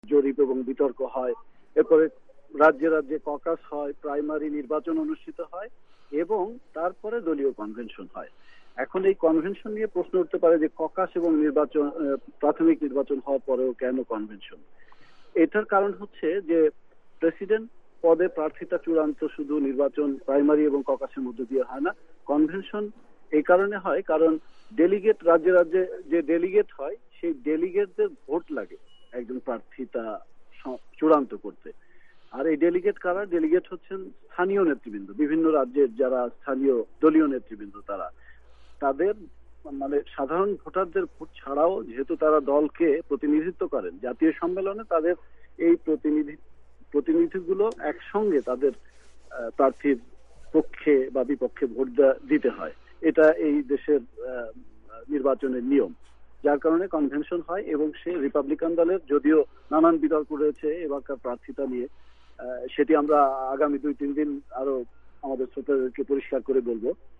জরিপ এবং বিতর্ক হয়, এরপরে রাজ্যে রাজ্যে ককাস হয়, প্রাইমারি নির্বাচন অনুষ্ঠিত হয় এবং তারপরে দলীয় কনভেনশন হয়। এখন এই কনভেনশন নিয়ে প্রশ্ন উঠতে পারে যে ককাস এবং নির্বাচন, প্রাথমিক নির্বাচন হওয়ার পরেও কেন কনভেনশন? এটার কারণ হচ্ছে যে প্রেসিডেন্ট পদে প্রার্থীতা চূড়ান্ত শুধু নির্বাচন প্রাইমারি এবং ককাসের মধ্যে দিয়ে হয় না। কনভেনশন এই কারণে হয় কারণ ডেলিগেট, রাজ্যে রাজ্যে যে ডেলিগেট হয় সেই ডেলিগেটদের ভোট লাগে একজন প্রার্থীতা চূড়ান্ত করতে। আর এই ডেলিগেট কারা? ডেলিগেট হচ্ছেন স্থানীয় নেতৃবৃন্দ, বিভিন্ন রাজ্যের যারা স্থানীয় দলীয় নেতৃবৃন্দ, তাদের মানে সাধারণ ভোটারদের ভোট ছাড়াও যেহেতু তারা দলকে প্রতিনিধিত্ব করেন, জাতীয় সম্মেলনে তাদের এই প্রতিনিধিগুলো একসঙ্গে তাদের প্রার্থীর পক্ষে বা বিপক্ষে ভোট দিতে হয়। এটা এই দেশের নির্বাচনের নিয়ম, যার কারণে কনভেনশন হয়। এবং সে রিপাবলিকান দলের যদিও নানান বিতর্ক রয়েছে এবারকার প্রার্থীতা নিয়ে, সেটি আমরা আগামী 2-3 দিন আরো আমাদের শ্রোতাদেরকে পরিষ্কার করে বলবো।